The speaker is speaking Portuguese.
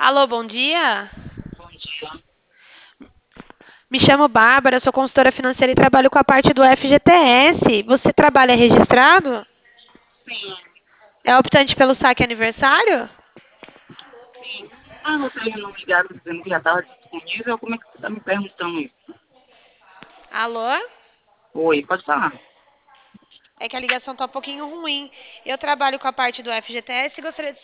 Alô, bom dia. Bom dia. Me chamo Bárbara, sou consultora financeira e trabalho com a parte do FGTS. Você trabalha registrado? Sim, É optante pelo saque aniversário? sim. Ah, vocês não ligaram dizendo que já estava disponível? Como é que você está me perguntando isso? Alô? Oi, pode falar. É que a ligação tá um pouquinho ruim. Eu trabalho com a parte do FGTS e gostaria de